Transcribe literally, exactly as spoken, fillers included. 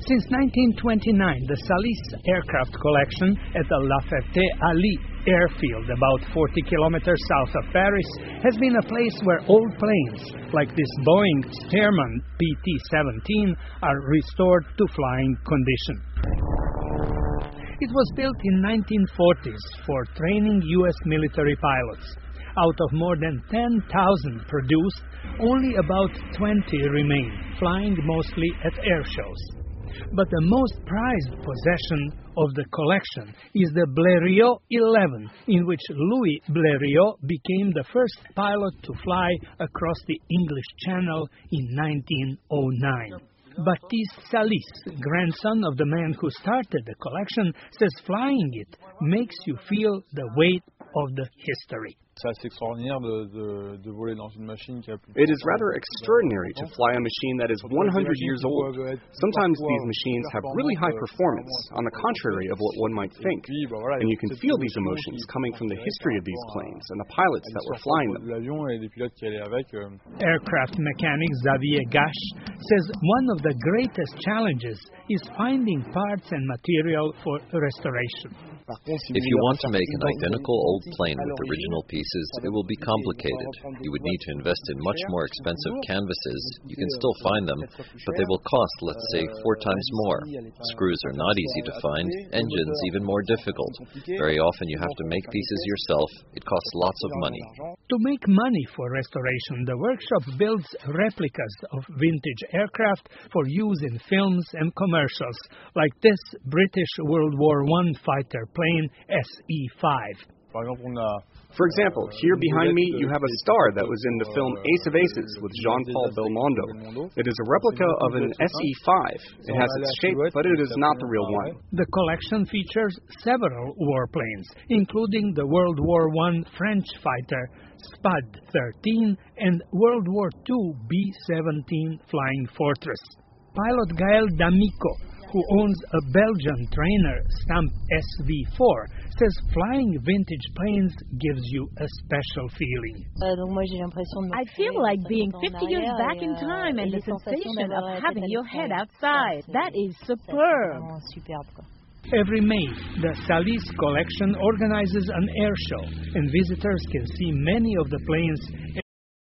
Since nineteen twenty-nine, the Salis Aircraft Collection at the La Ferté-Alais airfield, about forty kilometers south of Paris, has been a place where old planes, like this Boeing Stearman P T seventeen, are restored to flying condition. It was built in nineteen forties for training U S military pilots. Out of more than ten thousand produced, only about twenty remain, flying mostly at air shows. But the most prized possession of the collection is the Blériot eleven, in which Louis Blériot became the first pilot to fly across the English Channel in nineteen oh nine. Baptiste Salis, grandson of the man who started the collection, says flying it makes you feel the weight of the history. It is rather extraordinary to fly a machine that is one hundred years old. Sometimes these machines have really high performance, on the contrary of what one might think. And you can feel these emotions coming from the history of these planes and the pilots that were flying them. Aircraft mechanic Xavier Gache says one of the greatest challenges is finding parts and material for restoration. If you want to make an identical old plane with original pieces, it will be complicated. You would need to invest in much more expensive canvases. You can still find them, but they will cost, let's say, four times more. Screws are not easy to find, engines even more difficult. Very often you have to make pieces yourself. It costs lots of money. To make money for restoration, the workshop builds replicas of vintage aircraft for use in films and commercials, like this British World War One fighter plane S E five. For example, here behind me you have a star that was in the film Ace of Aces with Jean-Paul Belmondo. It is a replica of an S E five. It has its shape, but it is not the real one. The collection features several warplanes, including the World War One French fighter Spad thirteen and World War Two B seventeen Flying Fortress. Pilot Gaël D'Amico, who owns a Belgian trainer, Stamp S V four, says flying vintage planes gives you a special feeling. I feel like being fifty years back in time and the sensation of having your head outside. That is superb. Every May, the Salis collection organizes an air show, and visitors can see many of the planes